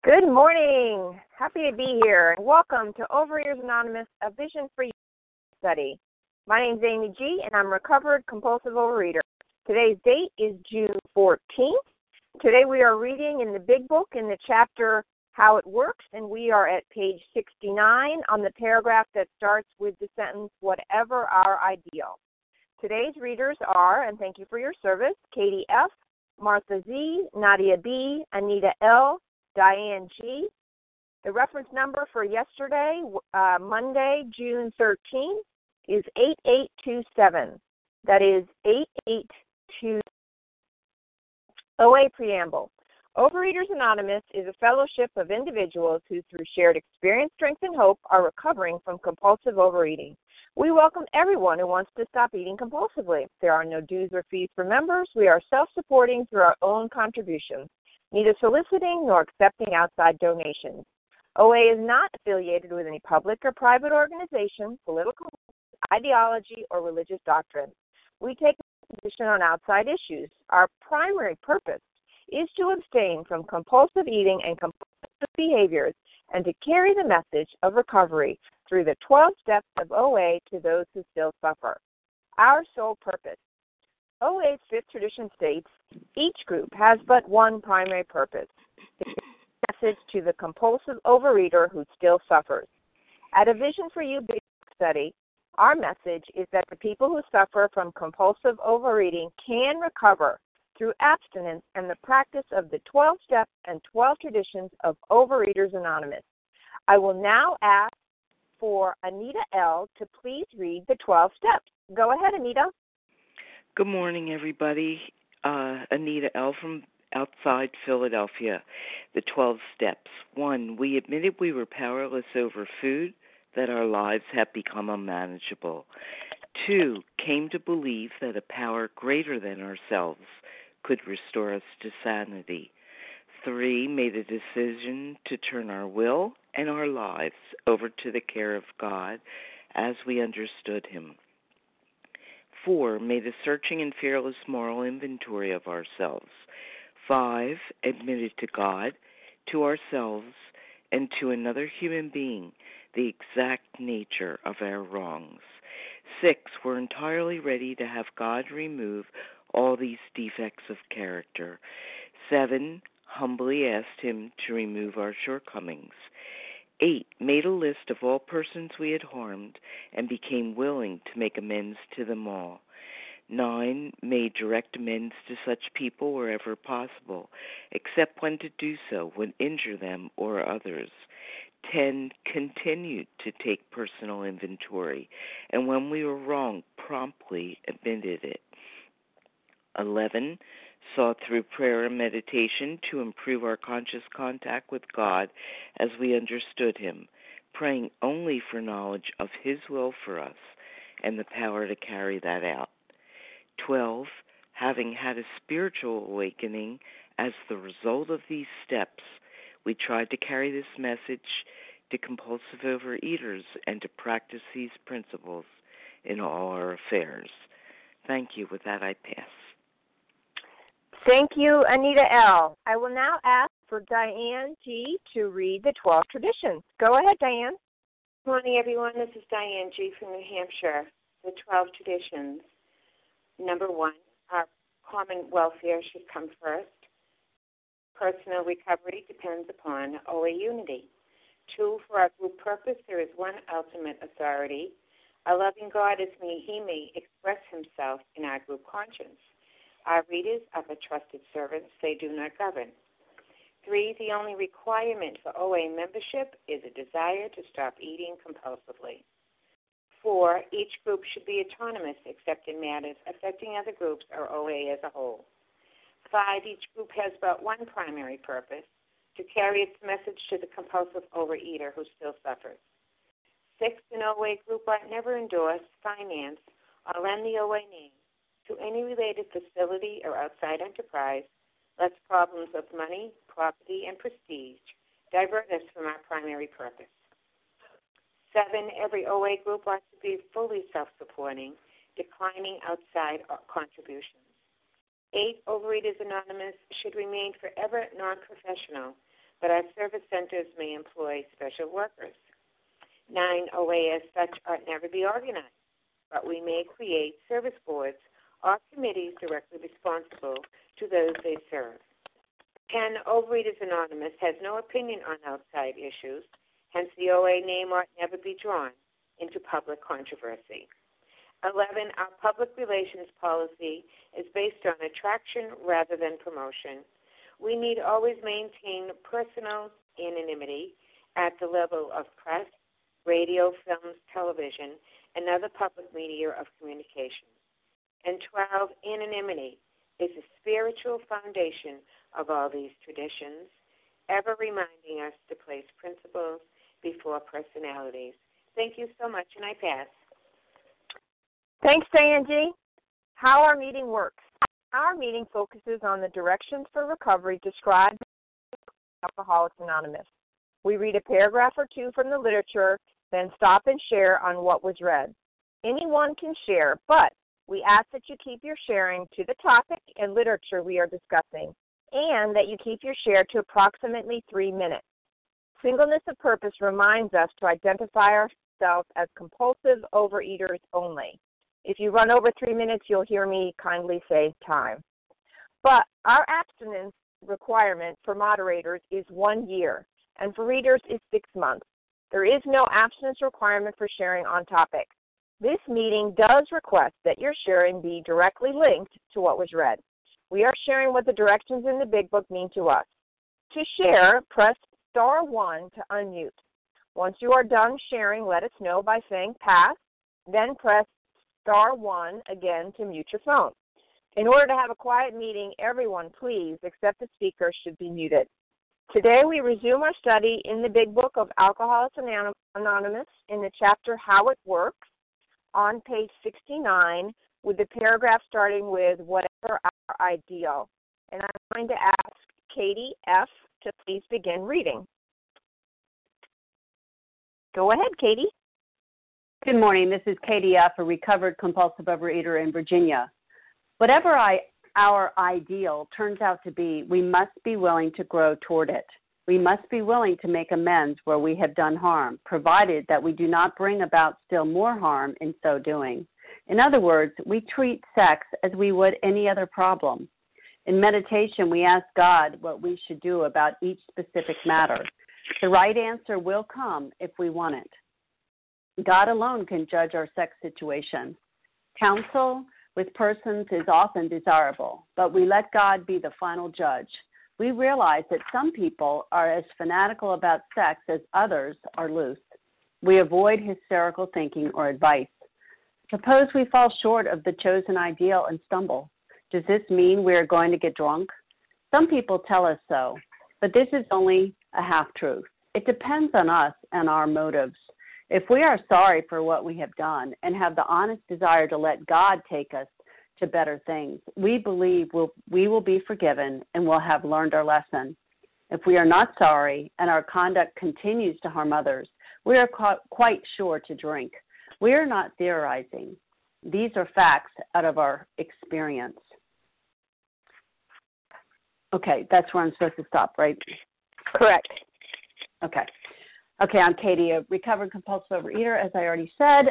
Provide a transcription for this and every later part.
Good morning. Happy to be here, and welcome to Overeaters Anonymous, a Vision for You study. My name is Amy G., and I'm a recovered compulsive overeater. Today's date is June 14th. Today we are reading in the Big Book in the chapter How It Works, and we are at page 69 on the paragraph that starts with the sentence, whatever our ideal. Today's readers are, and thank you for your service, Katie F., Martha Z., Nadia B., Anita L., Diane G. The reference number for yesterday, Monday, June 13th, is 8827. That is 882. OA Preamble. Overeaters Anonymous is a fellowship of individuals who, through shared experience, strength, and hope, are recovering from compulsive overeating. We welcome everyone who wants to stop eating compulsively. There are no dues or fees for members. We are self-supporting through our own contributions, neither soliciting nor accepting outside donations. OA is not affiliated with any public or private organization, political ideology, or religious doctrine. We take a position on outside issues. Our primary purpose is to abstain from compulsive eating and compulsive behaviors and to carry the message of recovery through the 12 steps of OA to those who still suffer. Our sole purpose. OA's fifth tradition states, each group has but one primary purpose, to give a message to the compulsive overeater who still suffers. At a Vision for You Big Study, our message is that the people who suffer from compulsive overeating can recover through abstinence and the practice of the 12 steps and 12 traditions of Overeaters Anonymous. I will now ask for Anita L. to please read the 12 steps. Go ahead, Anita. Good morning, everybody. Anita L. from outside Philadelphia. The 12 steps. 1, we admitted we were powerless over food, that our lives had become unmanageable. 2, came to believe that a power greater than ourselves could restore us to sanity. 3, made a decision to turn our will and our lives over to the care of God as we understood Him. 4, made a searching and fearless moral inventory of ourselves. 5, admitted to God, to ourselves, and to another human being the exact nature of our wrongs. 6, were entirely ready to have God remove all these defects of character. 7, humbly asked Him to remove our shortcomings. 8, made a list of all persons we had harmed and became willing to make amends to them all. 9, made direct amends to such people wherever possible, except when to do so would injure them or others. 10, continued to take personal inventory, and when we were wrong, promptly admitted it. 11, sought through prayer and meditation to improve our conscious contact with God as we understood Him, praying only for knowledge of His will for us and the power to carry that out. 12, having had a spiritual awakening as the result of these steps, we tried to carry this message to compulsive overeaters and to practice these principles in all our affairs. Thank you. With that, I pass. Thank you, Anita L. I will now ask for Diane G. to read the 12 traditions. Go ahead, Diane. Good morning, everyone. This is Diane G. from New Hampshire. The 12 traditions. Number 1, our common welfare should come first. Personal recovery depends upon OA unity. 2, for our group purpose, there is one ultimate authority. A loving God is me. He may express Himself in our group conscience. Our readers are the trusted servants. They do not govern. 3, the only requirement for OA membership is a desire to stop eating compulsively. 4, each group should be autonomous except in matters affecting other groups or OA as a whole. 5, each group has but one primary purpose, to carry its message to the compulsive overeater who still suffers. 6, an OA group ought never endorse, finance, or lend the OA name to any related facility or outside enterprise, lest problems of money, property, and prestige divert us from our primary purpose. 7, every OA group ought to be fully self-supporting, declining outside contributions. 8, Overeaters Anonymous should remain forever non-professional, but our service centers may employ special workers. 9 OA as such ought never be organized, but we may create service boards or committees directly responsible to those they serve. 10 Overeaters Anonymous has no opinion on outside issues, hence the OA name ought never be drawn into public controversy. 11 Our public relations policy is based on attraction rather than promotion. We need always maintain personal anonymity at the level of press, radio, films, television, and other public media of communication. And 12 Anonymity is the spiritual foundation of all these traditions, ever reminding us to place principles before personalities. Thank you so much, and I pass. Thanks, Angie. How our meeting works. Our meeting focuses on the directions for recovery described in Alcoholics Anonymous. We read a paragraph or two from the literature, then stop and share on what was read. Anyone can share, but we ask that you keep your sharing to the topic and literature we are discussing, and that you keep your share to approximately 3 minutes. Singleness of purpose reminds us to identify ourselves as compulsive overeaters only. If you run over 3 minutes, you'll hear me kindly say time. But our abstinence requirement for moderators is 1 year, and for readers is 6 months. There is no abstinence requirement for sharing on topic. This meeting does request that your sharing be directly linked to what was read. We are sharing what the directions in the Big Book mean to us. To share, press star 1 to unmute. Once you are done sharing, let us know by saying pass, then press star 1 again to mute your phone. In order to have a quiet meeting, everyone, please, except the speaker, should be muted. Today we resume our study in the Big Book of Alcoholics Anonymous in the chapter How It Works on page 69 with the paragraph starting with whatever our ideal. And I'm going to ask Katie F. to please begin reading. Go ahead, Katie. Good morning. This is Katie F., a recovered compulsive overeater in Virginia. Whatever our ideal turns out to be, we must be willing to grow toward it. We must be willing to make amends where we have done harm, provided that we do not bring about still more harm in so doing. In other words, we treat sex as we would any other problem. In meditation, we ask God what we should do about each specific matter. The right answer will come if we want it. God alone can judge our sex situation. Counsel with persons is often desirable, but we let God be the final judge. We realize that some people are as fanatical about sex as others are loose. We avoid hysterical thinking or advice. Suppose we fall short of the chosen ideal and stumble. Does this mean we are going to get drunk? Some people tell us so, but this is only a half-truth. It depends on us and our motives. If we are sorry for what we have done and have the honest desire to let God take us to better things, we believe we will be forgiven and will have learned our lesson. If we are not sorry and our conduct continues to harm others, we are quite sure to drink. We are not theorizing. These are facts out of our experience. Okay, that's where I'm supposed to stop, right? Correct. Okay, I'm Katie, a recovered compulsive overeater, as I already said.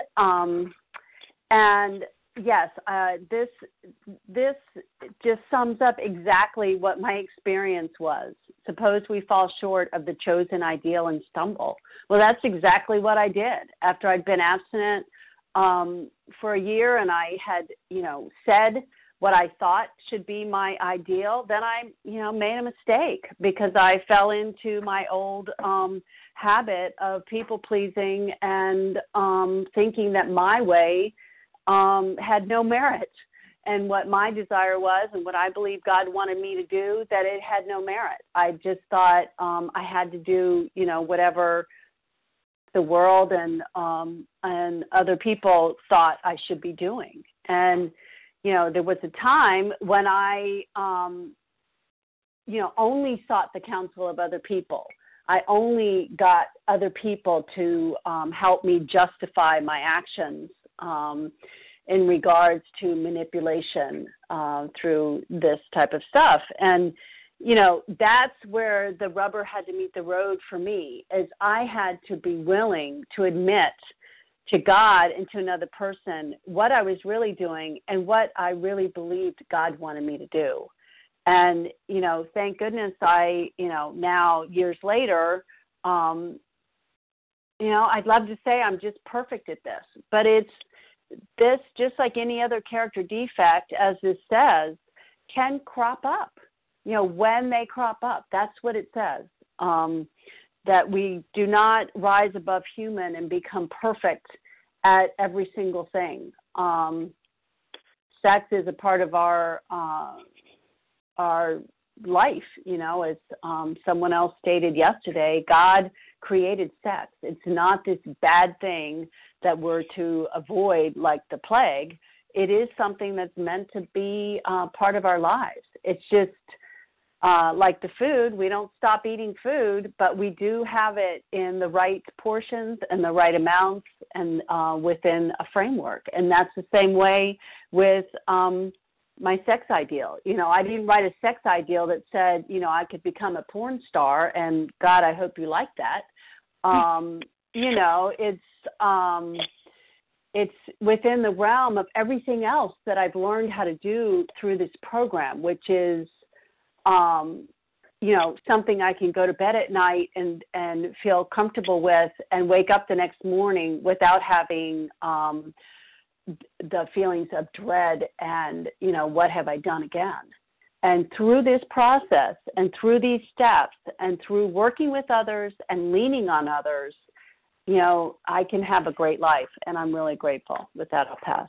And yes, this just sums up exactly what my experience was. Suppose we fall short of the chosen ideal and stumble. Well, that's exactly what I did. After I'd been abstinent for a year and I had, said what I thought should be my ideal, then I, made a mistake because I fell into my old habit of people-pleasing and thinking that my way had no merit. And what my desire was and what I believe God wanted me to do, that it had no merit. I just thought I had to do, whatever the world and other people thought I should be doing. And there was a time when I, only sought the counsel of other people. I only got other people to help me justify my actions in regards to manipulation through this type of stuff. And, that's where the rubber had to meet the road for me, is I had to be willing to admit to God and to another person what I was really doing and what I really believed God wanted me to do. And, thank goodness now years later, I'd love to say I'm just perfect at this, but it's this, just like any other character defect, as this says, can crop up, when they crop up. That's what it says, that we do not rise above human and become perfect at every single thing. Sex is a part of our life, as someone else stated yesterday. God created sex. It's not this bad thing that we're to avoid like the plague. It is something that's meant to be part of our lives. It's just like the food. We don't stop eating food, but we do have it in the right portions and the right amounts and within a framework. And that's the same way with my sex ideal. I didn't write a sex ideal that said, I could become a porn star, and God, I hope you like that. It's within the realm of everything else that I've learned how to do through this program, which is, something I can go to bed at night and feel comfortable with and wake up the next morning without having the feelings of dread and, what have I done again? And through this process and through these steps and through working with others and leaning on others, I can have a great life, and I'm really grateful. With that, I'll pass.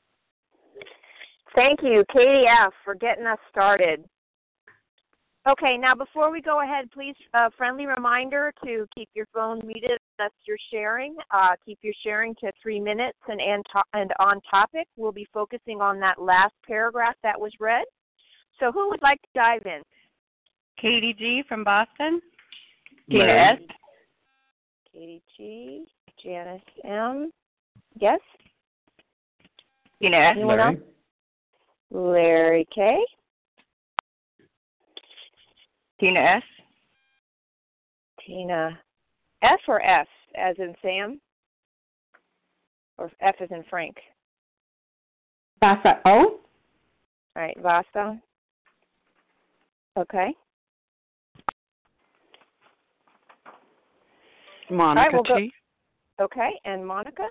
Thank you, Katie F., for getting us started. Okay, now before we go ahead, please, friendly reminder to keep your phone muted unless you're sharing. Keep your sharing to 3 minutes and on topic. We'll be focusing on that last paragraph that was read. So who would like to dive in? Katie G. from Boston. Tina S. Katie G. Janice M. Yes? Tina S. Anyone else? Larry K. Tina S. Tina F or F as in Sam? Or F as in Frank? Vasa O. All right, Vasa. Okay. Monica T. Okay, and Monica?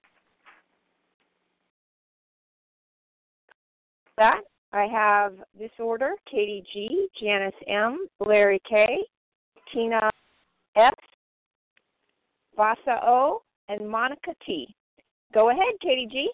That I have this order: Katie G, Janice M, Larry K, Tina F, Vasa O, and Monica T. Go ahead, Katie G.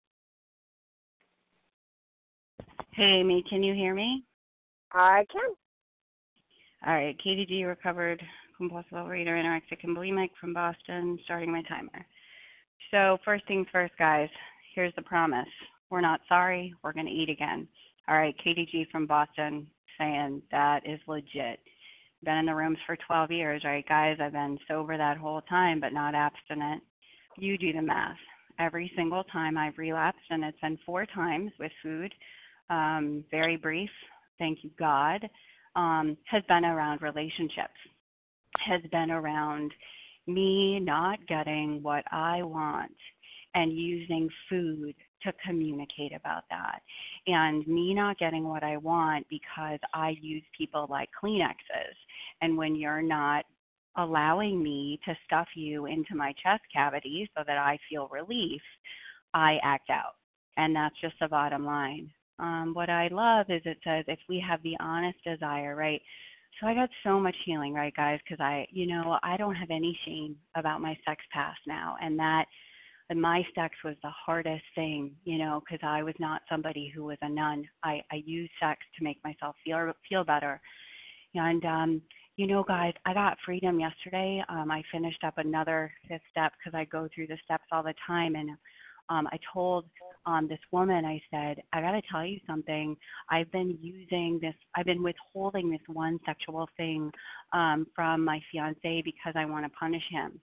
Hey, Amy, can you hear me? I can. All right, Katie G, recovered compulsive overeater, anorexic, and bulimic from Boston, starting my timer. So first things first, guys, here's the promise. We're not sorry. We're going to eat again. All right, Katie G from Boston saying that is legit. Been in the rooms for 12 years, right, guys? I've been sober that whole time, but not abstinent. You do the math. Every single time I've relapsed, and it's been 4 times with food, very brief, thank you, God, has been around relationships, has been around me not getting what I want and using food to communicate about that, and me not getting what I want because I use people like Kleenexes. And when you're not allowing me to stuff you into my chest cavity so that I feel relief, I act out. And that's just the bottom line. What I love is it says if we have the honest desire, right? So I got so much healing, right, guys, because I don't have any shame about my sex past now. And my sex was the hardest thing, because I was not somebody who was a nun. I used sex to make myself feel better. And, guys, I got freedom yesterday. I finished up another 5th step because I go through the steps all the time. And I told this woman, I said, I got to tell you something. I've been withholding this one sexual thing from my fiance because I want to punish him.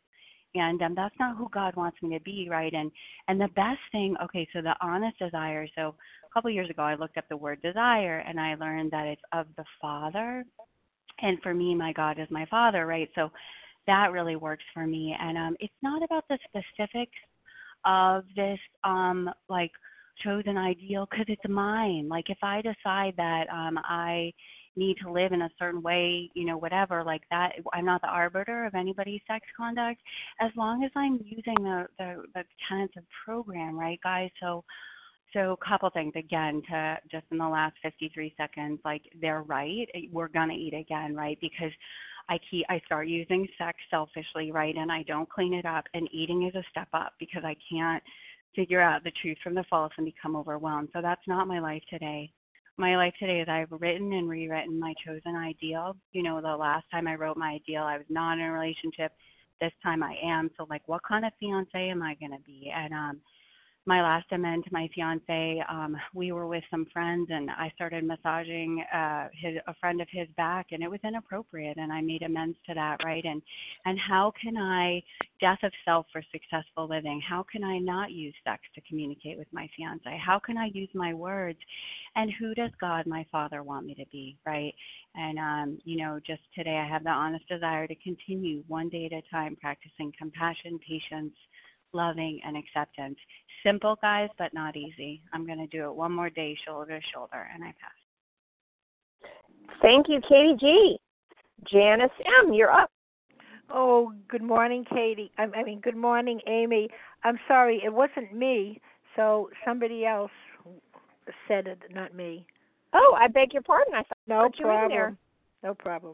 And that's not who God wants me to be, right? And the best thing, okay, so the honest desire. So a couple years ago, I looked up the word desire, and I learned that it's of the Father. And for me, my God is my Father, right? So that really works for me. And it's not about the specifics of this, like, chosen ideal, because it's mine. Like, if I decide that I need to live in a certain way, whatever, like that, I'm not the arbiter of anybody's sex conduct, as long as I'm using the tenets of program, right, guys? So a couple things, again, to just in the last 53 seconds, like, they're right. We're going to eat again, right? Because I start using sex selfishly, right? And I don't clean it up. And eating is a step up because I can't figure out the truth from the false and become overwhelmed. So that's not my life today. My life today is I've written and rewritten my chosen ideal. The last time I wrote my ideal, I was not in a relationship. This time I am. So, like, what kind of fiance am I going to be? And my last amend to my fiance, we were with some friends, and I started massaging a friend of his back, and it was inappropriate, and I made amends to that, right? And how can I, death of self for successful living, how can I not use sex to communicate with my fiance? How can I use my words? And who does God, my Father, want me to be, right? And, just today I have the honest desire to continue one day at a time practicing compassion, patience, loving, and acceptance. Simple, guys, but not easy. I'm going to do it one more day, shoulder to shoulder, and I pass. Thank you, Katie G. Janice M., you're up. Oh, good morning, Katie. Good morning, Amy. I'm sorry, it wasn't me, so somebody else said it, not me. Oh, I beg your pardon. I thought no you were in there. No problem.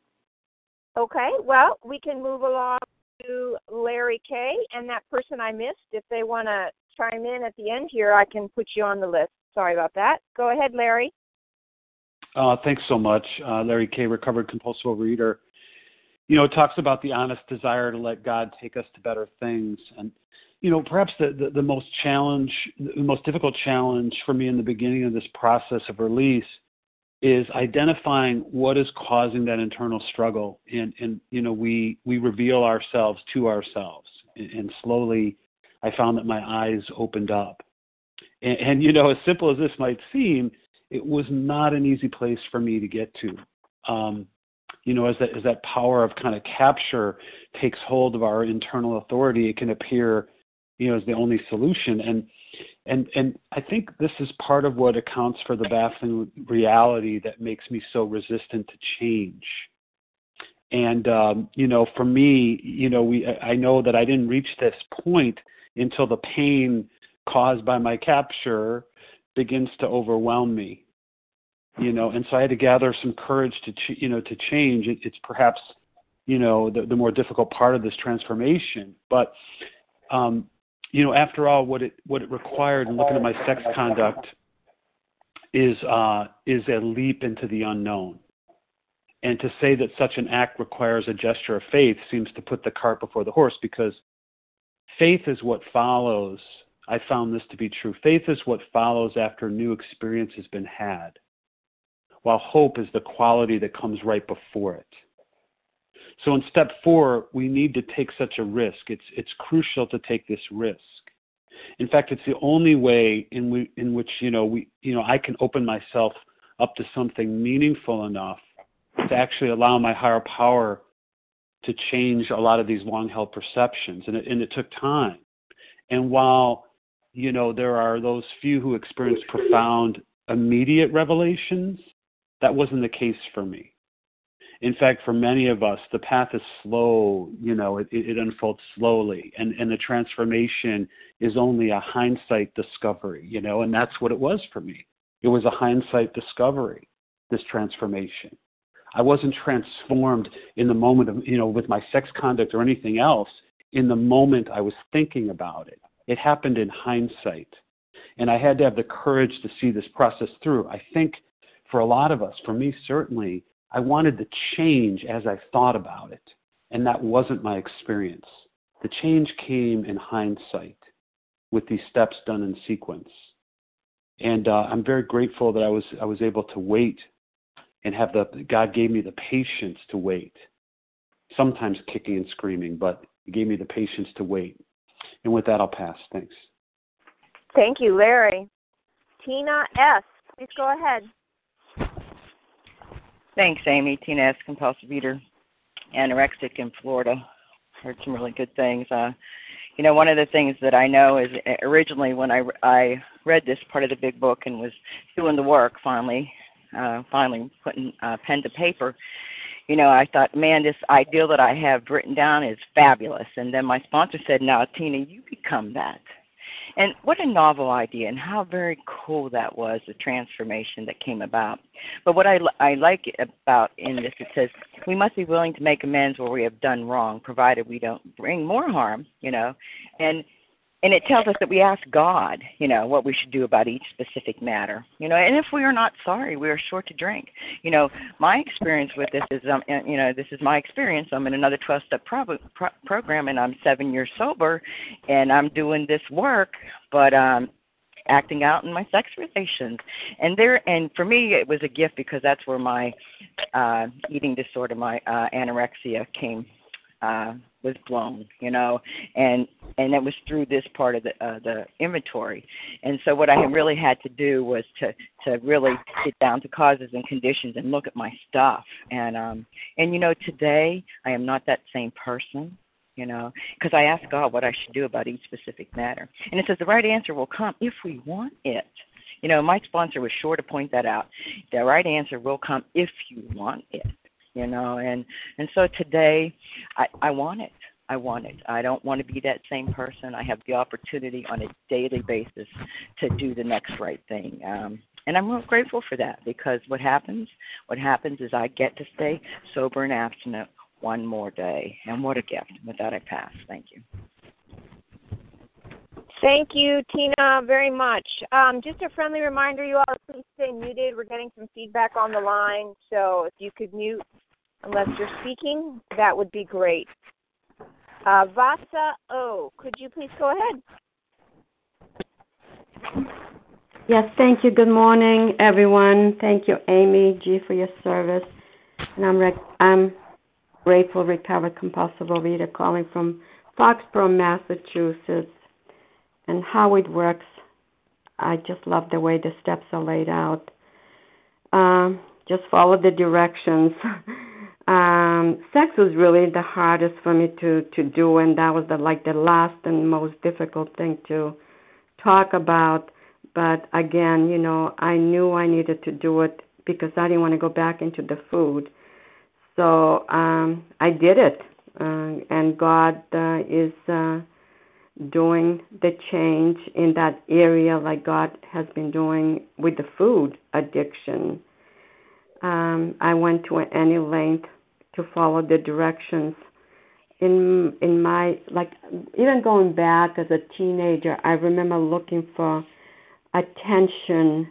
Okay, well, we can move along to Larry K., and that person I missed, if they want to chime in at the end here, I can put you on the list. Sorry about that. Go ahead, Larry. Thanks so much. Larry K., recovered compulsive overeater. It talks about the honest desire to let God take us to better things. And, perhaps the most difficult challenge for me in the beginning of this process of release is identifying what is causing that internal struggle. And we reveal ourselves to ourselves. And slowly I found that my eyes opened up. And as simple as this might seem, it was not an easy place for me to get to. As that power of kind of capture takes hold of our internal authority, it can appear, as the only solution. And I think this is part of what accounts for the baffling reality that makes me so resistant to change. And, for me, I know that I didn't reach this point until the pain caused by my capture begins to overwhelm me. And so I had to gather some courage to change. It's perhaps, the more difficult part of this transformation. But, after all, what it required in looking at my sex conduct is a leap into the unknown. And to say that such an act requires a gesture of faith seems to put the cart before the horse, because faith is what follows. I found this to be true. Faith is what follows after new experience has been had, while hope is the quality that comes right before it. So in step 4, we need to take such a risk. It's crucial to take this risk. In fact, it's the only way in which I can open myself up to something meaningful enough to actually allow my higher power to change a lot of these long-held perceptions. And it took time. And while there are those few who experience profound immediate revelations, that wasn't the case for me. In fact, for many of us, the path is slow, it unfolds slowly, and the transformation is only a hindsight discovery, and that's what it was for me. It was a hindsight discovery, this transformation. I wasn't transformed in the moment of, with my sex conduct or anything else, in the moment I was thinking about it. It happened in hindsight, and I had to have the courage to see this process through. I think for a lot of us, for me certainly, I wanted to change as I thought about it, and that wasn't my experience. The change came in hindsight with these steps done in sequence. And I'm very grateful that I was able to wait and God gave me the patience to wait, sometimes kicking and screaming, but It gave me the patience to wait. And with that, I'll pass. Thanks. Thank you, Larry. Tina S., please go ahead. Thanks, Amy. Tina S., compulsive eater, anorexic in Florida. Heard some really good things. One of the things that I know is originally when I read this part of the big book and was doing the work finally putting pen to paper, I thought, man, this ideal that I have written down is fabulous. And then my sponsor said, now, Tina, you become that. And what a novel idea, and how very cool that was, the transformation that came about. But what I like about in this, it says, we must be willing to make amends where we have done wrong, provided we don't bring more harm, And it tells us that we ask God, what we should do about each specific matter, and if we are not sorry, we are sure to drink. My experience with this is, this is my experience. I'm in another 12-step program, and I'm 7 years sober, and I'm doing this work, but acting out in my sex relations. And for me, it was a gift because that's where my eating disorder, my anorexia came was blown, and it was through this part of the inventory. And so what I really had to do was to really get down to causes and conditions and look at my stuff. And today I am not that same person, because I asked God what I should do about each specific matter. And it says the right answer will come if we want it. My sponsor was sure to point that out. The right answer will come if you want it. And so today I want it. I want it. I don't want to be that same person. I have the opportunity on a daily basis to do the next right thing. And I'm real grateful for that, because what happens is I get to stay sober and abstinent one more day. And what a gift. With that, I pass. Thank you. Thank you, Tina, very much. Just a friendly reminder, you all, please stay muted. We're getting some feedback on the line, so if you could mute unless you're speaking, that would be great. Vasa O., could you please go ahead? Yes, thank you. Good morning, everyone. Thank you, Amy G., for your service. And I'm grateful, recovered compulsive overeater, calling from Foxborough, Massachusetts. And how it works, I just love the way the steps are laid out. Just follow the directions. Sex was really the hardest for me to do, and that was the last and most difficult thing to talk about. But again, I knew I needed to do it because I didn't want to go back into the food. So I did it, and God is doing the change in that area like God has been doing with the food addiction. I went to any length to follow the directions. In my, even going back as a teenager, I remember looking for attention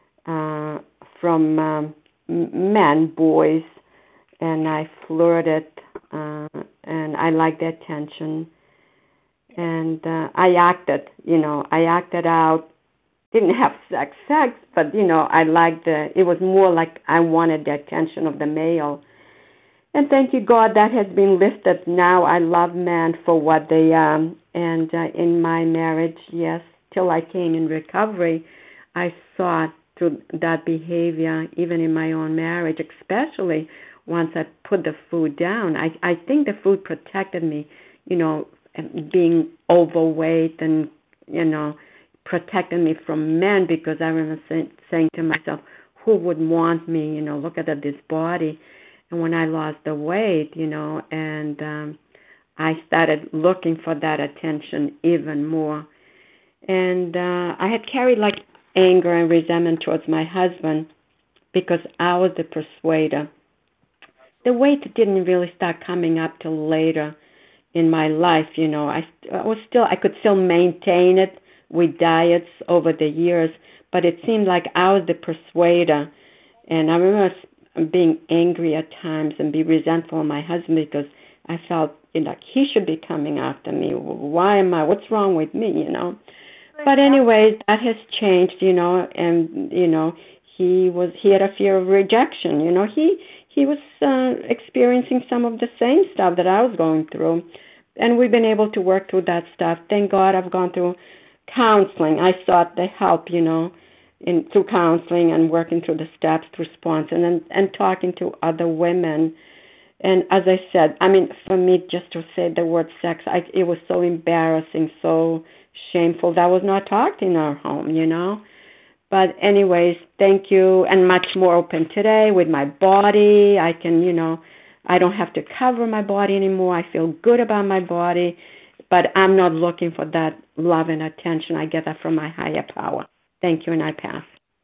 from men, boys, and I flirted, and I liked the attention. And I acted out. Didn't have sex, but, I liked it was more like I wanted the attention of the male. And thank you, God, that has been lifted. Now I love men for what they are. And in my marriage, yes, till I came in recovery, I saw through that behavior, even in my own marriage, especially once I put the food down. I think the food protected me, being overweight and, protecting me from men, because I remember saying to myself, who would want me, look at this body. And when I lost the weight, and I started looking for that attention even more. And I had carried anger and resentment towards my husband because I was the persuader. The weight didn't really start coming up till later in my life. I could still maintain it with diets over the years, but it seemed like I was the persuader. And I remember being angry at times and be resentful of my husband because I felt like he should be coming after me. What's wrong with me, But anyways, that has changed, and, he had a fear of rejection. He was experiencing some of the same stuff that I was going through. and we've been able to work through that stuff. Thank God I've gone through counseling. I sought the help, through counseling and working through the steps, response, and talking to other women. And as I said, for me, just to say the word sex, it was so embarrassing, so shameful. That was not talked in our home, But anyways, thank you, and much more open today with my body. I can, I don't have to cover my body anymore. I feel good about my body, but I'm not looking for that love and attention. I get that from my higher power. Thank you, and I pass.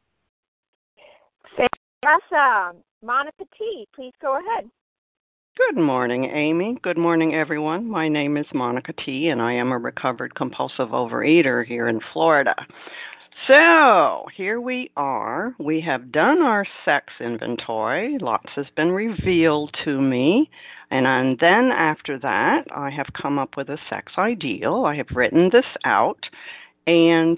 Yes, Monica T., please go ahead. Good morning, Amy. Good morning, everyone. My name is Monica T., and I am a recovered compulsive overeater here in Florida. So, here we are. We have done our sex inventory. Lots has been revealed to me. And then after that, I have come up with a sex ideal. I have written this out. And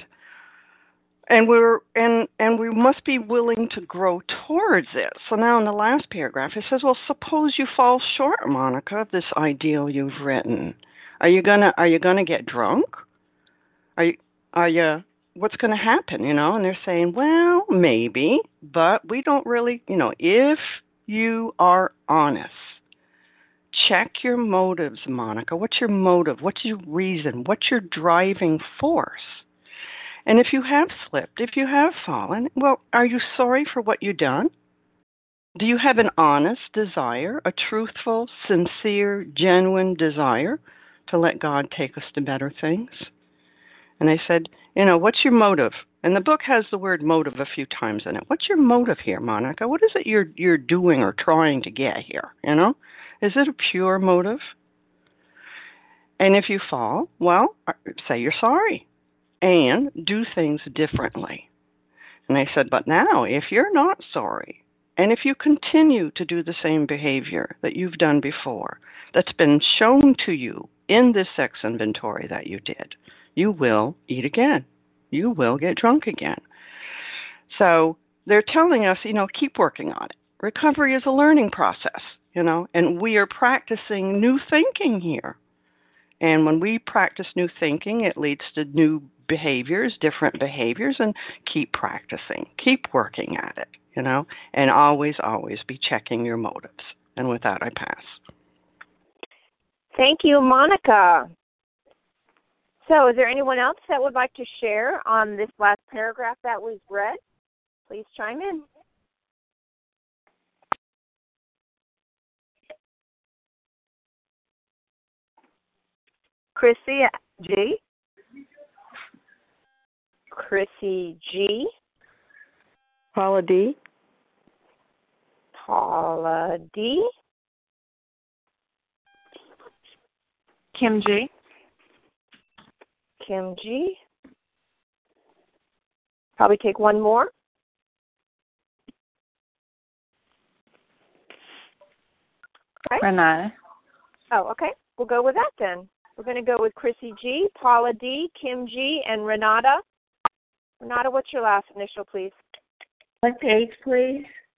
we must be willing to grow towards it. So now in the last paragraph, it says, well, suppose you fall short, Monica, of this ideal you've written. Are you gonna get drunk? Are you what's going to happen, And they're saying, well, maybe, but we don't really, if you are honest, check your motives, Monica. What's your motive? What's your reason? What's your driving force? And if you have slipped, if you have fallen, well, are you sorry for what you've done? Do you have an honest desire, a truthful, sincere, genuine desire to let God take us to better things? And I said, what's your motive? And the book has the word motive a few times in it. What's your motive here, Monica? What is it you're doing or trying to get here? Is it a pure motive? And if you fall, well, say you're sorry and do things differently. And I said, but now, if you're not sorry, and if you continue to do the same behavior that you've done before, that's been shown to you in this sex inventory that you did, you will eat again. You will get drunk again. So they're telling us, keep working on it. Recovery is a learning process, and we are practicing new thinking here. And when we practice new thinking, it leads to new behaviors, different behaviors, and keep practicing. Keep working at it, and always, always be checking your motives. And with that, I pass. Thank you, Monica. So is there anyone else that would like to share on this last paragraph that was read? Please chime in. Chrissy G. Chrissy G. Paula D. Paula D. Kim G. Kim G. Probably take one more. Okay. Renata. Oh, okay. We'll go with that then. We're going to go with Chrissy G, Paula D, Kim G, and Renata. Renata, what's your last initial, please? What page, please?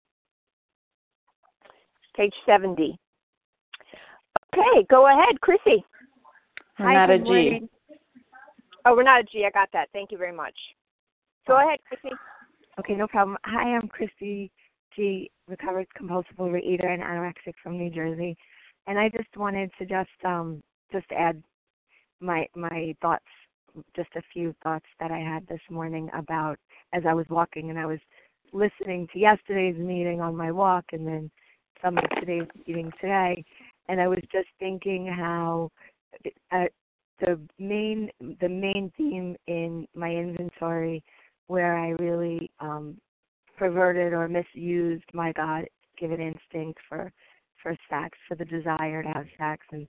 Page 70. Okay, go ahead, Chrissy. Renata G. Oh, Renata G, I got that. Thank you very much. Go ahead, Chrissy. Okay, no problem. Hi, I'm Chrissy G, recovered compulsive overeater and anorexic from New Jersey. And I just wanted to just add my thoughts, just a few thoughts that I had this morning about as I was walking and I was listening to yesterday's meeting on my walk and then some of today's meeting today. And I was just thinking how the main theme in my inventory where I really perverted or misused my God-given instinct for sex, for the desire to have sex and,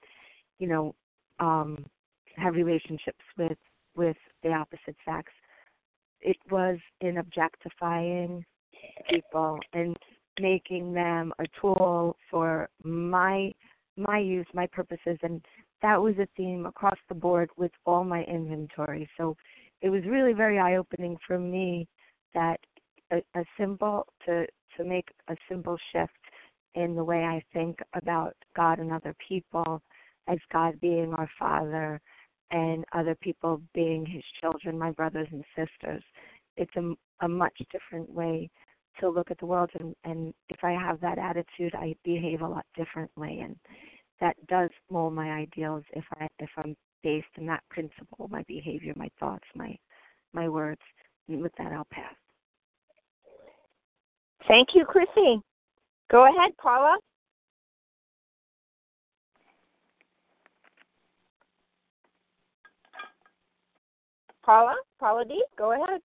have relationships with the opposite sex. It was in objectifying people and making them a tool for my use, my purposes, and that was a theme across the board with all my inventory. So it was really very eye-opening for me that to make a simple shift in the way I think about God and other people as God being our Father and other people being His children, my brothers and sisters. It's a much different way to look at the world, and if I have that attitude, I behave a lot differently, and that does mold my ideals if I'm based in that principle, my behavior, my thoughts, my words. And with that, I'll pass. Thank you, Chrissy. Go ahead, Paula. Paula D., go ahead.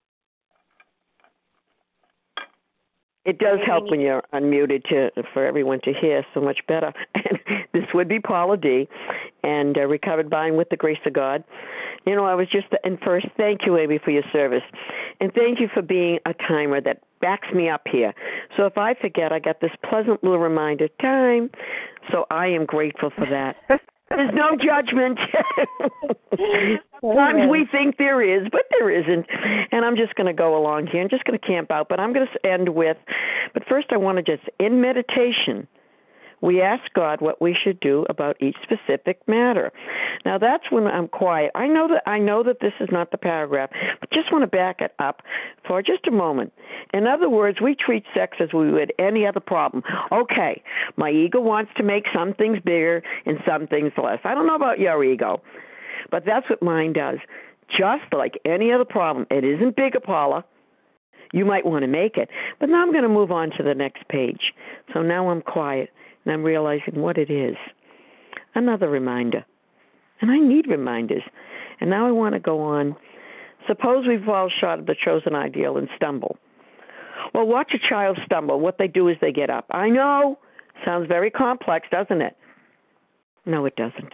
It does help when you're unmuted for everyone to hear so much better. And this would be Paula D., and recovered by and with the grace of God. You know, and first, thank you, Amy, for your service. And thank you for being a timer that backs me up here. So if I forget, I got this pleasant little reminder, time. So I am grateful for that. There's no judgment. Sometimes we think there is, but there isn't. And I'm just going to go along here. I'm just going to camp out. But I'm going to end with, but first I want to just, in meditation, we ask God what we should do about each specific matter. Now that's when I'm quiet. I know that this is not the paragraph, but just want to back it up for just a moment. In other words, we treat sex as we would any other problem. Okay, my ego wants to make some things bigger and some things less. I don't know about your ego, but that's what mine does. Just like any other problem, it isn't bigger, Paula. You might want to make it. But now I'm going to move on to the next page. So now I'm quiet. And I'm realizing what it is. Another reminder. And I need reminders. And now I want to go on. Suppose we fall short of the chosen ideal and stumble. Well, watch a child stumble. What they do is they get up. I know. Sounds very complex, doesn't it? No, it doesn't.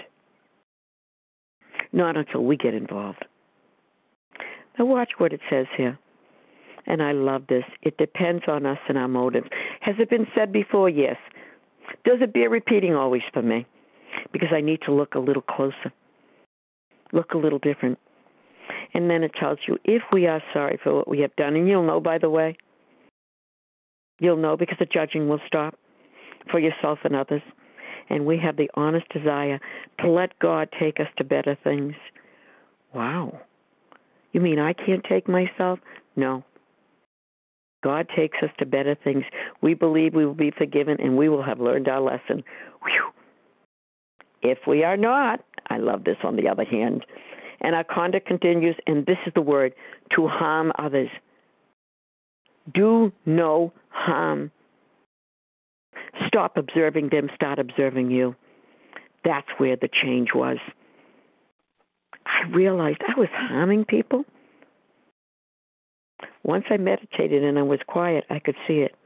Not until we get involved. Now watch what it says here. And I love this. It depends on us and our motives. Has it been said before? Yes. Does it bear repeating always for me? Because I need to look a little closer, look a little different. And then it tells you if we are sorry for what we have done, and you'll know, by the way, you'll know because the judging will stop for yourself and others. And we have the honest desire to let God take us to better things. Wow. You mean I can't take myself? No. God takes us to better things. We believe we will be forgiven and we will have learned our lesson. Whew. If we are not, I love this on the other hand, and our conduct continues, and this is the word, to harm others. Do no harm. Stop observing them, start observing you. That's where the change was. I realized I was harming people. Once I meditated and I was quiet, I could see it.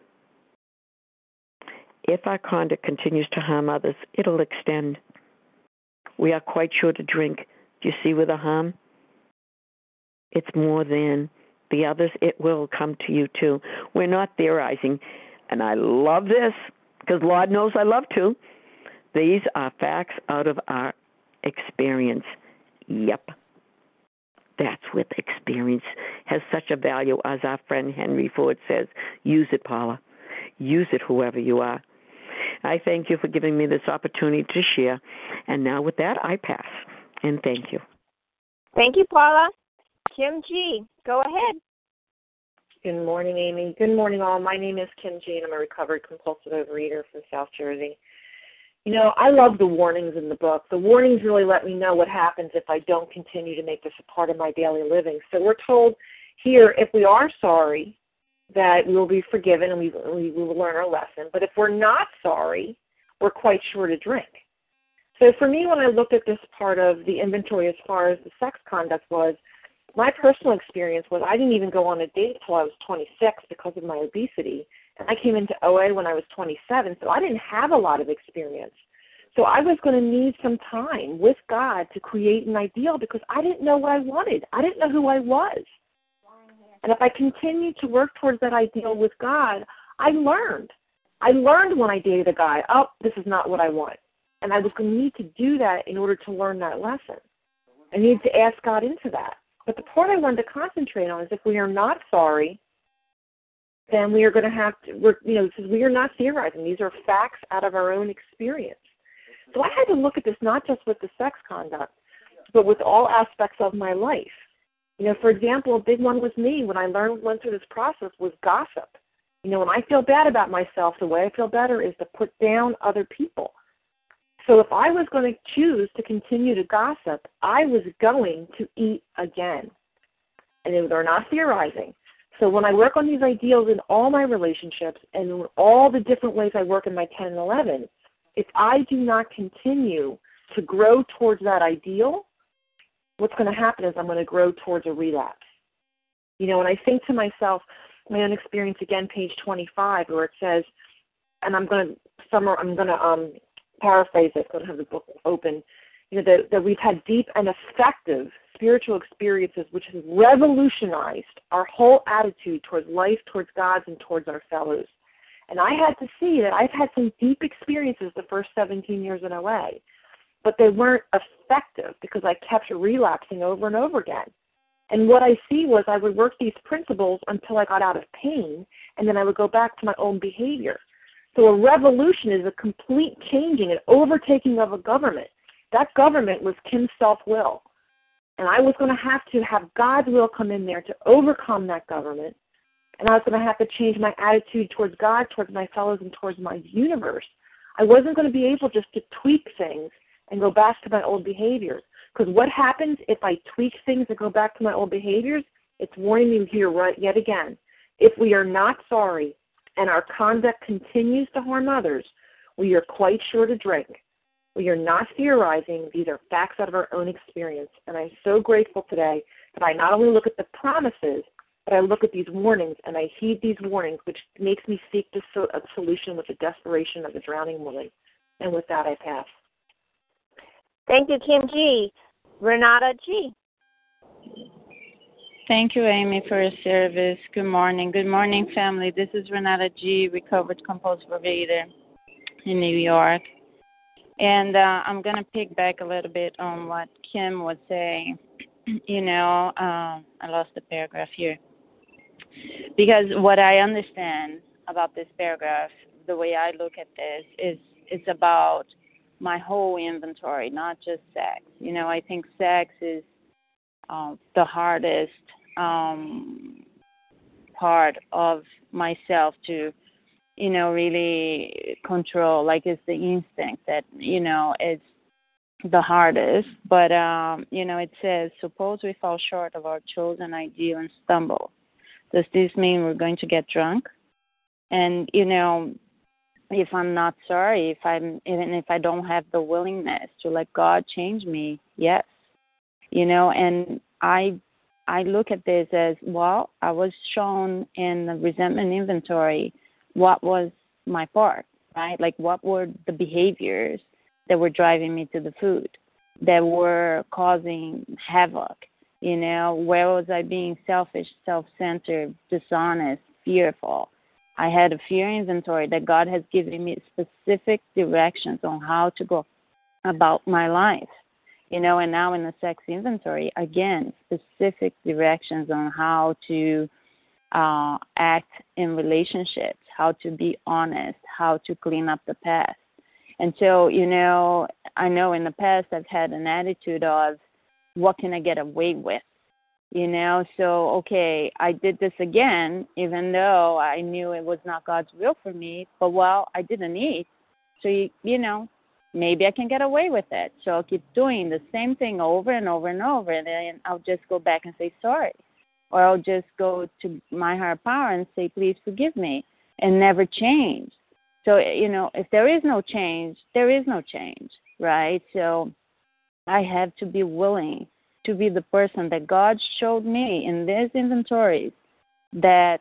If our conduct continues to harm others, it'll extend. We are quite sure to drink. Do you see with the harm? It's more than the others. It will come to you too. We're not theorizing. And I love this because Lord knows I love to. These are facts out of our experience. Yep. That's what experience has such a value, as our friend Henry Ford says. Use it, Paula. Use it, whoever you are. I thank you for giving me this opportunity to share. And now with that, I pass. And thank you. Thank you, Paula. Kim G., go ahead. Good morning, Amy. Good morning, all. My name is Kim G., and I'm a recovered compulsive overeater from South Jersey. You know, I love the warnings in the book. The warnings really let me know what happens if I don't continue to make this a part of my daily living. So we're told here, if we are sorry, that we will be forgiven and we will learn our lesson. But if we're not sorry, we're quite sure to drink. So for me, when I looked at this part of the inventory as far as the sex conduct was, my personal experience was I didn't even go on a date until I was 26 because of my obesity. And I came into OA when I was 27, so I didn't have a lot of experience. So I was going to need some time with God to create an ideal because I didn't know what I wanted. I didn't know who I was. And if I continued to work towards that ideal with God, I learned. I learned when I dated a guy, oh, this is not what I want. And I was going to need to do that in order to learn that lesson. I needed to ask God into that. But the part I wanted to concentrate on is if we are not sorry, then we are going to have to, because we are not theorizing. These are facts out of our own experience. So I had to look at this not just with the sex conduct, but with all aspects of my life. For example, a big one with me when I went through this process was gossip. When I feel bad about myself, the way I feel better is to put down other people. So if I was going to choose to continue to gossip, I was going to eat again. And they're not theorizing. So when I work on these ideals in all my relationships and in all the different ways I work in my 10 and 11, if I do not continue to grow towards that ideal, what's going to happen is I'm going to grow towards a relapse. And I think to myself, my own experience again, page 25, where it says, and I'm going to paraphrase it, going to have the book open, that we've had deep and effective spiritual experiences which has revolutionized our whole attitude towards life, towards God, and towards our fellows. And I had to see that I've had some deep experiences the first 17 years in OA, but they weren't effective because I kept relapsing over and over again. And what I see was I would work these principles until I got out of pain, and then I would go back to my own behavior. So a revolution is a complete changing, an overtaking of a government. That government was Kim's self-will. And I was going to have God's will come in there to overcome that government. And I was going to have to change my attitude towards God, towards my fellows, and towards my universe. I wasn't going to be able just to tweak things and go back to my old behaviors. Because what happens if I tweak things and go back to my old behaviors? It's warning you here yet again. If we are not sorry and our conduct continues to harm others, we are quite sure to drink. We are not theorizing. These are facts out of our own experience. And I'm so grateful today that I not only look at the promises, but I look at these warnings and I heed these warnings, which makes me seek a solution with the desperation of a drowning woman. And with that, I pass. Thank you, Kim G. Renata G. Thank you, Amy, for your service. Good morning. Good morning, family. This is Renata G., recovered compulsive overeater in New York. And I'm going to pick back a little bit on what Kim was saying. I lost the paragraph here. Because what I understand about this paragraph, the way I look at this, is it's about my whole inventory, not just sex. I think sex is the hardest part of myself to, really control. Like it's the instinct that, it's the hardest. But, it says, suppose we fall short of our chosen ideal and stumble. Does this mean we're going to get drunk? And, if I'm not sorry, even if I don't have the willingness to let God change me, yes. And I look at this as, well, I was shown in the resentment inventory what was my part, right? Like what were the behaviors that were driving me to the food, that were causing havoc? Where was I being selfish, self-centered, dishonest, fearful? I had a fear inventory that God has given me specific directions on how to go about my life. And now in the sex inventory, again, specific directions on how to act in relationships, how to be honest, how to clean up the past. And so, I know in the past I've had an attitude of, what can I get away with? So, okay, I did this again, even though I knew it was not God's will for me, but, I didn't eat. So, maybe I can get away with it. So I'll keep doing the same thing over and over and over, and then I'll just go back and say sorry. Or I'll just go to my higher power and say, please forgive me, and never change. So, if there is no change, there is no change, right? So I have to be willing to be the person that God showed me in these inventories that,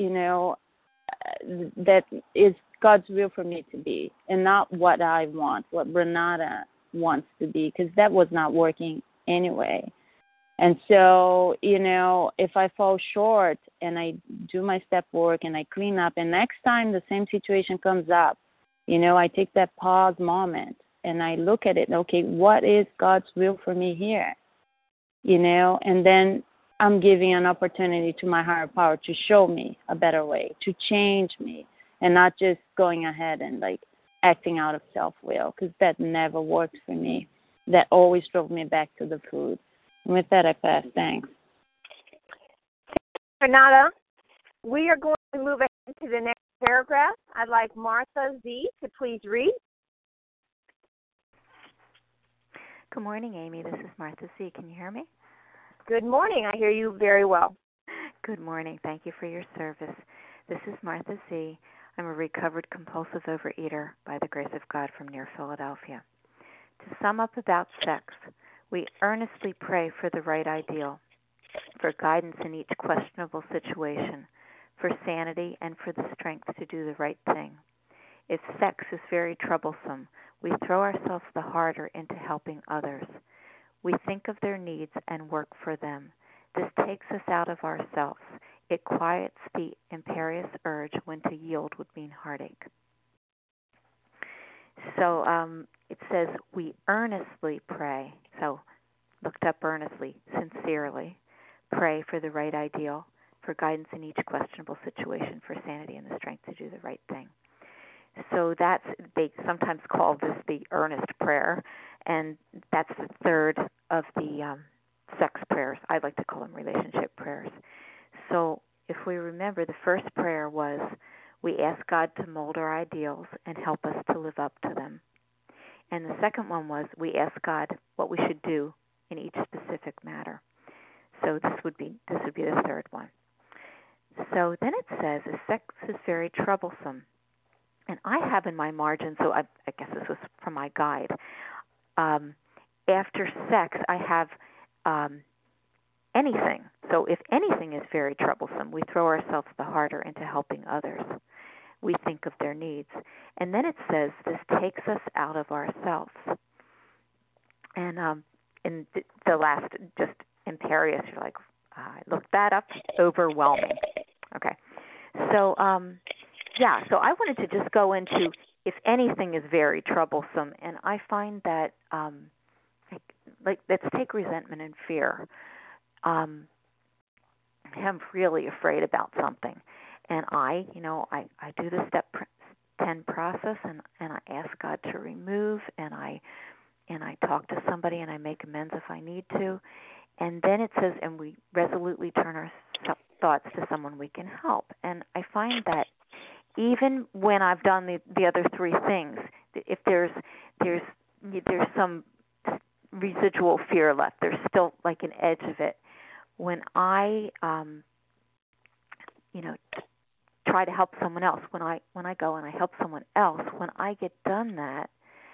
that is God's will for me to be, and not what I want, what Renata wants to be, because that was not working anyway. And so, if I fall short and I do my step work and I clean up, and next time the same situation comes up, I take that pause moment and I look at it, okay, what is God's will for me here? And then I'm giving an opportunity to my higher power to show me a better way, to change me, and not just going ahead and acting out of self-will, because that never worked for me. That always drove me back to the food. And with that, I pass. Thanks. Renata, we are going to move ahead to the next paragraph. I'd like Martha Z. to please read. Good morning, Amy. This is Martha Z. Can you hear me? Good morning. I hear you very well. Good morning. Thank you for your service. This is Martha Z. I'm a recovered compulsive overeater by the grace of God from near Philadelphia. To sum up about sex, we earnestly pray for the right ideal, for guidance in each questionable situation, for sanity and for the strength to do the right thing. If sex is very troublesome, we throw ourselves the harder into helping others. We think of their needs and work for them. This takes us out of ourselves. It quiets the imperious urge when to yield would mean heartache. So it says we earnestly pray. So looked up earnestly, sincerely. Pray for the right ideal, for guidance in each questionable situation, for sanity and the strength to do the right thing. So they sometimes call this the earnest prayer, and that's the third of the sex prayers. I like to call them relationship prayers. So if we remember, the first prayer was we ask God to mold our ideals and help us to live up to them. And the second one was we ask God what we should do in each specific matter. So this would be the third one. So then it says, if sex is very troublesome, and I have in my margin, so I guess this was from my guide, after sex I have anything. So if anything is very troublesome, we throw ourselves the harder into helping others. We think of their needs. And then it says this takes us out of ourselves. And in the last, just imperious, you're like, I looked that up, overwhelming. Okay. So, so I wanted to just go into if anything is very troublesome. And I find that, let's take resentment and fear. I'm really afraid about something. And I do the step 10 process, and I ask God to remove, and I talk to somebody, and I make amends if I need to. And then it says, and we resolutely turn our thoughts to someone we can help. And I find that even when I've done the other three things, if there's some residual fear left, there's still like an edge of it. When I try to help someone else, when I go and I help someone else, when I get done that,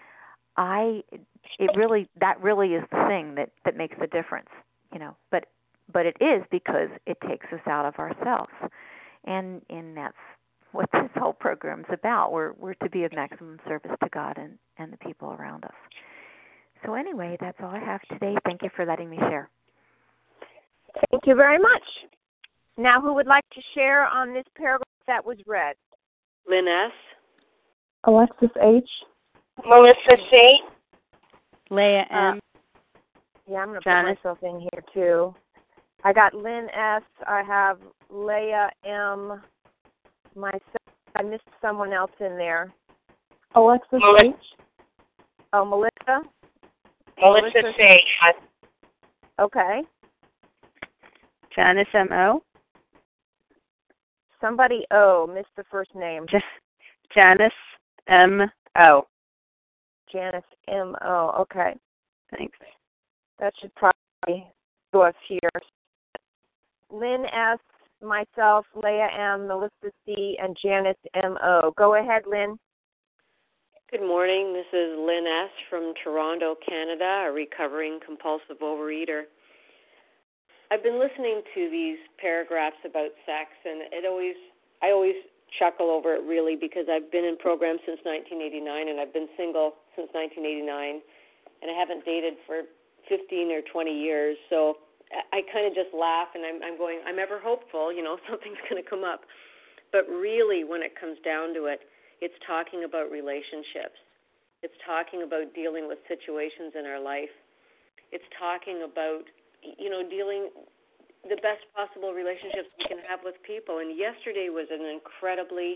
that really is the thing that makes the difference, but it is because it takes us out of ourselves, and that's what this whole program's about. We're to be of maximum service to God and the people around us. So anyway, that's all I have today. Thank you for letting me share. Thank you very much. Now, who would like to share on this paragraph that was read? Lynn S. Alexis H. Melissa C. Leah M. I'm going to put myself in here, too. I got Lynn S. I have Leah M. Myself. I missed someone else in there. Alexis H. Oh, Melissa? Melissa C. Okay. Janice M.O. Somebody missed the first name. Janice M.O. Janice M.O. Okay. Thanks. That should probably go us here. Lynn S., myself, Leah M., Melissa C., and Janice M.O. Go ahead, Lynn. Good morning. This is Lynn S. from Toronto, Canada, a recovering compulsive overeater. I've been listening to these paragraphs about sex, and I always chuckle over it, really, because I've been in programs since 1989, and I've been single since 1989, and I haven't dated for 15 or 20 years, so I kind of just laugh, and I'm going, I'm ever hopeful, something's going to come up. But really, when it comes down to it, it's talking about relationships. It's talking about dealing with situations in our life. It's talking about, dealing the best possible relationships we can have with people. And yesterday was an incredibly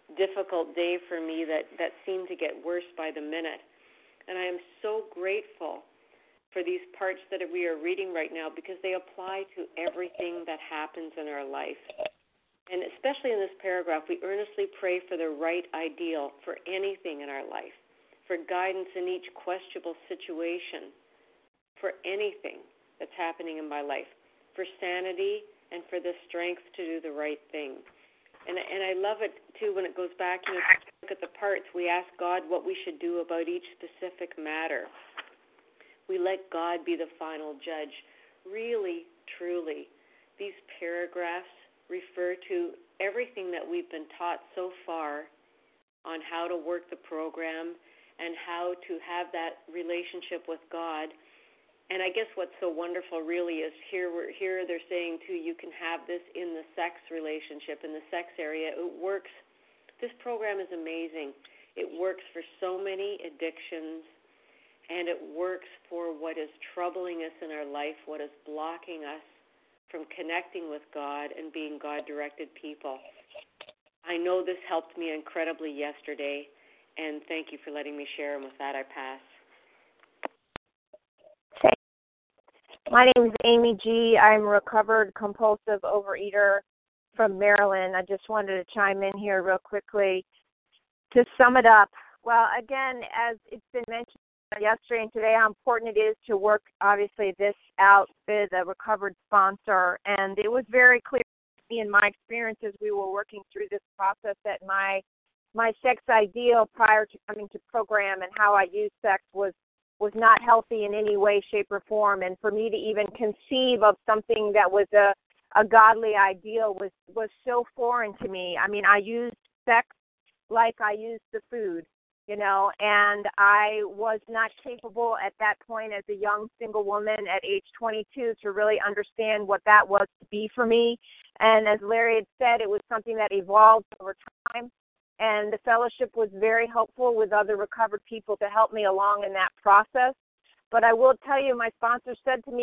difficult day for me that seemed to get worse by the minute. And I am so grateful for these parts that we are reading right now because they apply to everything that happens in our life. And especially in this paragraph, we earnestly pray for the right ideal for anything in our life, for guidance in each questionable situation, for anything that's happening in my life, for sanity and for the strength to do the right thing. And I love it, too, when it goes back, to look at the parts. We ask God what we should do about each specific matter. We let God be the final judge. Really, truly, these paragraphs refer to everything that we've been taught so far on how to work the program and how to have that relationship with God. And I guess what's so wonderful really is here they're saying, too, you can have this in the sex relationship, in the sex area. It works. This program is amazing. It works for so many addictions, and it works for what is troubling us in our life, what is blocking us from connecting with God and being God-directed people. I know this helped me incredibly yesterday, and thank you for letting me share. And with that, I pass. My name is Amy G. I'm a recovered compulsive overeater from Maryland. I just wanted to chime in here real quickly to sum it up. Well, again, as it's been mentioned yesterday and today, how important it is to work, obviously, this out with a recovered sponsor. And it was very clear to me in my experience as we were working through this process that my sex ideal prior to coming to program and how I used sex was not healthy in any way, shape, or form. And for me to even conceive of something that was a godly ideal was so foreign to me. I mean, I used sex like I used the food, and I was not capable at that point as a young single woman at age 22 to really understand what that was to be for me. And as Larry had said, it was something that evolved over time. And the fellowship was very helpful with other recovered people to help me along in that process. But I will tell you, my sponsor said to me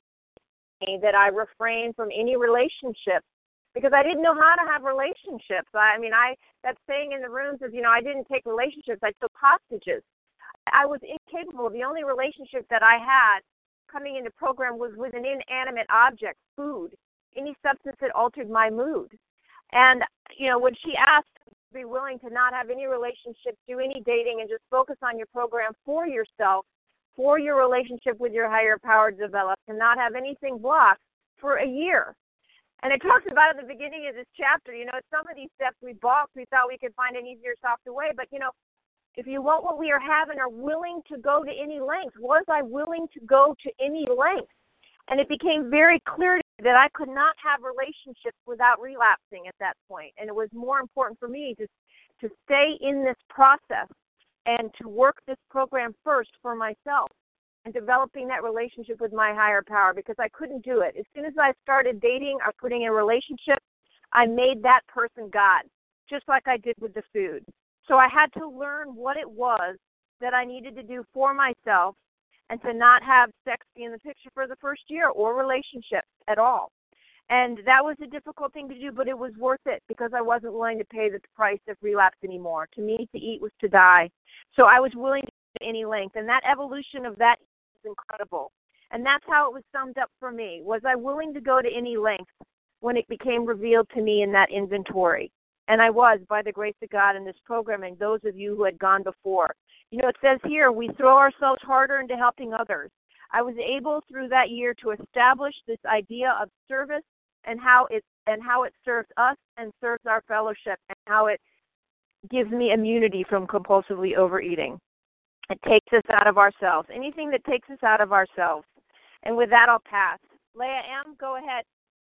that I refrain from any relationship because I didn't know how to have relationships. That saying in the rooms is, I didn't take relationships, I took hostages. I was incapable. The only relationship that I had coming into program was with an inanimate object, food, any substance that altered my mood. And, when she asked, be willing to not have any relationships, do any dating, and just focus on your program for yourself, for your relationship with your higher power to develop, and not have anything blocked for a year. And it talks about at the beginning of this chapter, some of these steps we balked, we thought we could find an easier, softer way. But, if you want what we are having, are willing to go to any length. Was I willing to go to any length? And it became very clear to me that I could not have relationships without relapsing at that point. And it was more important for me to stay in this process and to work this program first for myself and developing that relationship with my higher power because I couldn't do it. As soon as I started dating or putting in a relationship, I made that person God, just like I did with the food. So I had to learn what it was that I needed to do for myself and to not have sex be in the picture for the first year or relationships at all. And that was a difficult thing to do, but it was worth it because I wasn't willing to pay the price of relapse anymore. To me, to eat was to die. So I was willing to go to any length. And that evolution of that is incredible. And that's how it was summed up for me. Was I willing to go to any length when it became revealed to me in that inventory? And I was, by the grace of God, in this program, and those of you who had gone before. It says here, we throw ourselves harder into helping others. I was able through that year to establish this idea of service and how it serves us and serves our fellowship and how it gives me immunity from compulsively overeating. It takes us out of ourselves. Anything that takes us out of ourselves. And with that, I'll pass. Leah M., go ahead.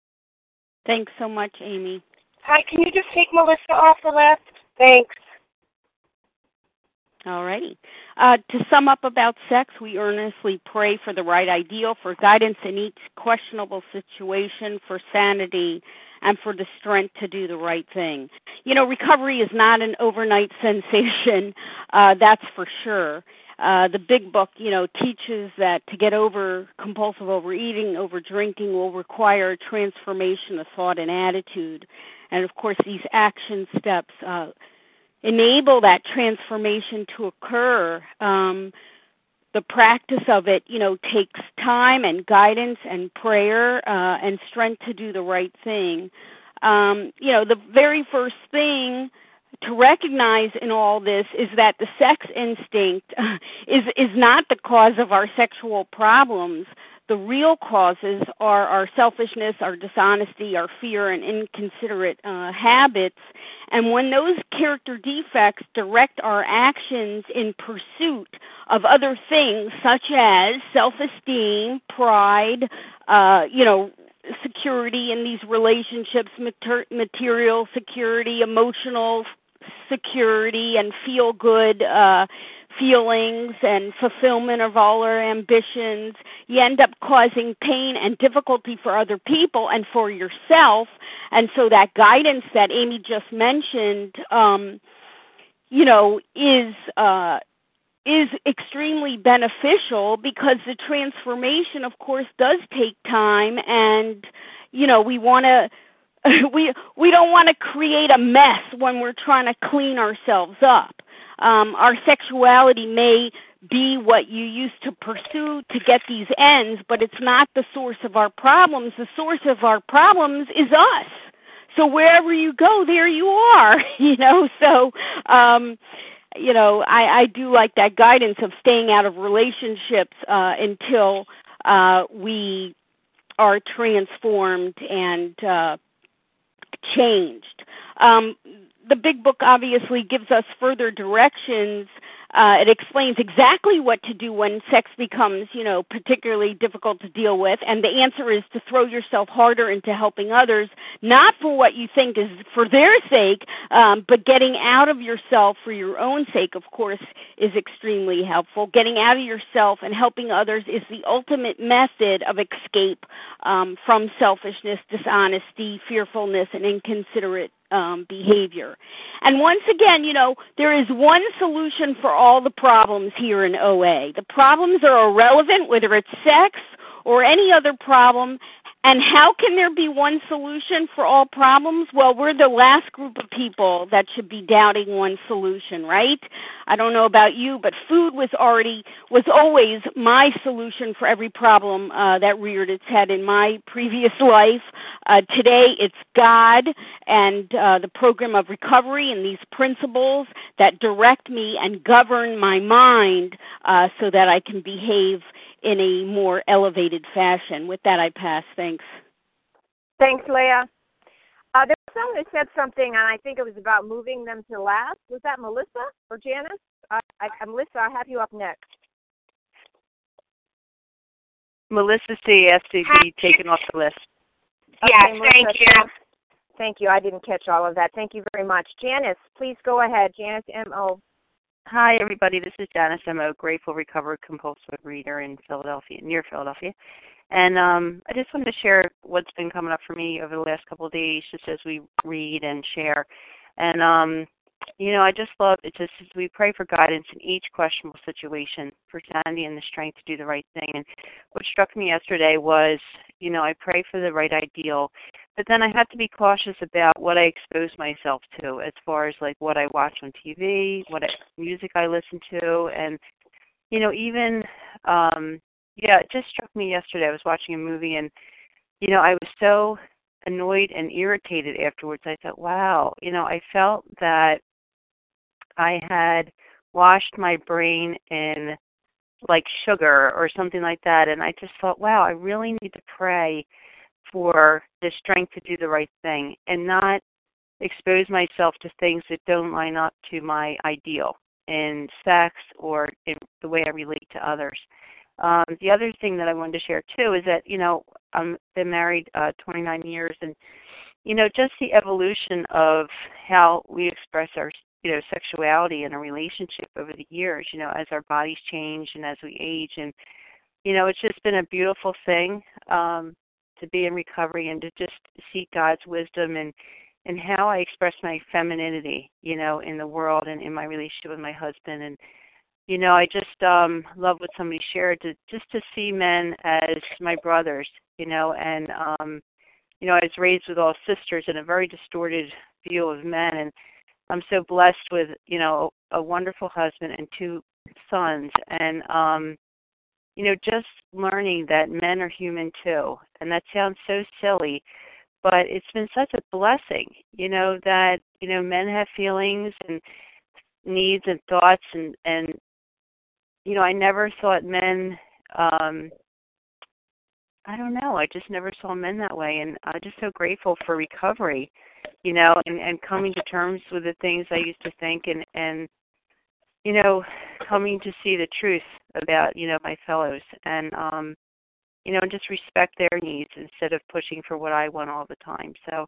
Thanks so much, Amy. Hi, can you just take Melissa off the list? Thanks. All righty. To sum up about sex, we earnestly pray for the right ideal, for guidance in each questionable situation, for sanity, and for the strength to do the right thing. Recovery is not an overnight sensation, that's for sure. The big book, teaches that to get over compulsive overeating, over drinking will require a transformation of thought and attitude. And, of course, these action steps enable that transformation to occur. The practice of it, takes time and guidance and prayer and strength to do the right thing. The very first thing to recognize in all this is that the sex instinct is not the cause of our sexual problems. The real causes are our selfishness, our dishonesty, our fear, and inconsiderate habits. And when those character defects direct our actions in pursuit of other things such as self-esteem, pride, security in these relationships, material security, emotional security, and feel-good feelings and fulfillment of all our ambitions, you end up causing pain and difficulty for other people and for yourself. And so that guidance that Amy just mentioned, is extremely beneficial, because the transformation, of course, does take time, and we want to. We don't want to create a mess when we're trying to clean ourselves up. Our sexuality may be what you used to pursue to get these ends, but it's not the source of our problems. The source of our problems is us. So wherever you go, there you are, So, I do like that guidance of staying out of relationships until we are transformed and changed. The big book obviously gives us further directions. It explains exactly what to do when sex becomes, particularly difficult to deal with. And the answer is to throw yourself harder into helping others, not for what you think is for their sake, but getting out of yourself for your own sake, of course, is extremely helpful. Getting out of yourself and helping others is the ultimate method of escape from selfishness, dishonesty, fearfulness, and inconsiderate behavior. And once again, there is one solution for all the problems here in OA. The problems are irrelevant, whether it's sex or any other problem. And how can there be one solution for all problems? Well, we're the last group of people that should be doubting one solution, right? I don't know about you, but food was always my solution for every problem that reared its head in my previous life. Today, it's God and the program of recovery and these principles that direct me and govern my mind so that I can behave in a more elevated fashion. With that, I pass. Thanks. Thanks, Leah. There was someone who said something, and I think it was about moving them to last. Was that Melissa or Janice? Melissa, I have you up next. Melissa C. asked to be taken off the list. Yes, thank you. Thank you. I didn't catch all of that. Thank you very much. Janice, please go ahead. Janice M.O. Hi, everybody. This is Janice M.O., grateful, recovered, compulsive reader in Philadelphia, near Philadelphia. And I just wanted to share what's been coming up for me over the last couple of days, just as we read and share. And, I just love it. Just we pray for guidance in each questionable situation, for sanity and the strength to do the right thing. And what struck me yesterday was, I pray for the right ideal, but then I have to be cautious about what I expose myself to, as far as like what I watch on TV, music I listen to, and even it just struck me yesterday. I was watching a movie, and I was so annoyed and irritated afterwards. I thought, wow, I felt that I had washed my brain in like sugar or something like that, and I just thought, wow, I really need to pray for the strength to do the right thing and not expose myself to things that don't line up to my ideal in sex or in the way I relate to others. The other thing that I wanted to share too is that, I've been married 29 years, and, just the evolution of how we express our, sexuality in a relationship over the years, as our bodies change and as we age. And, it's just been a beautiful thing to be in recovery and to just seek God's wisdom and how I express my femininity, in the world and in my relationship with my husband. And, I just love what somebody shared, to see men as my brothers, and, I was raised with all sisters and a very distorted view of men. And I'm so blessed with, a wonderful husband and 2 sons. And, just learning that men are human too. And that sounds so silly, but it's been such a blessing, that, men have feelings and needs and thoughts. And I never thought men, I don't know. I just never saw men that way, and I'm just so grateful for recovery, and coming to terms with the things I used to think, and coming to see the truth about, my fellows, and just respect their needs instead of pushing for what I want all the time. So,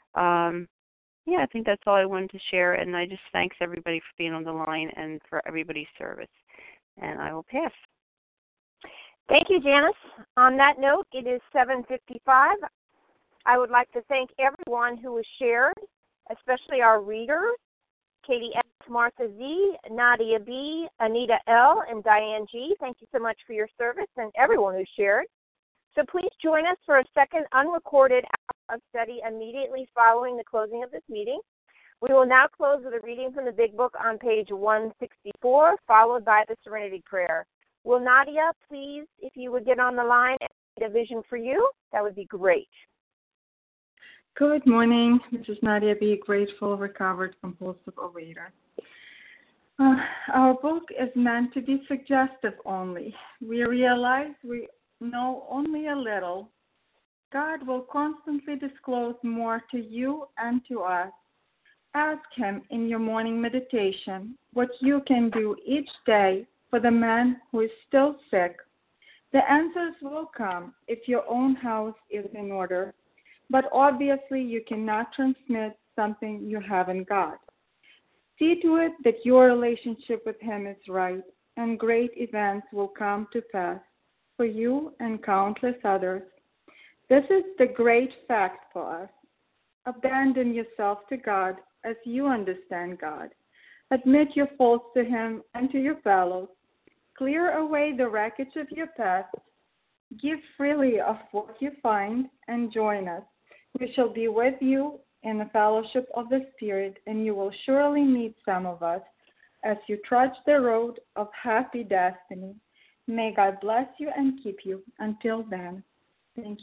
I think that's all I wanted to share, and I just thanks everybody for being on the line and for everybody's service, and I will pass. Thank you, Janice. On that note, it is 7:55. I would like to thank everyone who has shared, especially our readers, Katie S., Martha Z., Nadia B., Anita L., and Diane G. Thank you so much for your service and everyone who shared. So please join us for a second unrecorded hour of study immediately following the closing of this meeting. We will now close with a reading from the Big Book on page 164, followed by the Serenity Prayer. Will Nadia, please, if you would get on the line and read a vision for you, that would be great. Good morning. This is Nadia B., grateful, recovered, compulsive overeater. Our book is meant to be suggestive only. We realize we know only a little. God will constantly disclose more to you and to us. Ask Him in your morning meditation what you can do each day for the man who is still sick. The answers will come if your own house is in order, but obviously you cannot transmit something you haven't got. See to it that your relationship with Him is right, and great events will come to pass for you and countless others. This is the great fact for us. Abandon yourself to God as you understand God. Admit your faults to Him and to your fellows. Clear away the wreckage of your past. Give freely of what you find and join us. We shall be with you in the fellowship of the Spirit, and you will surely meet some of us as you trudge the road of happy destiny. May God bless you and keep you. Until then,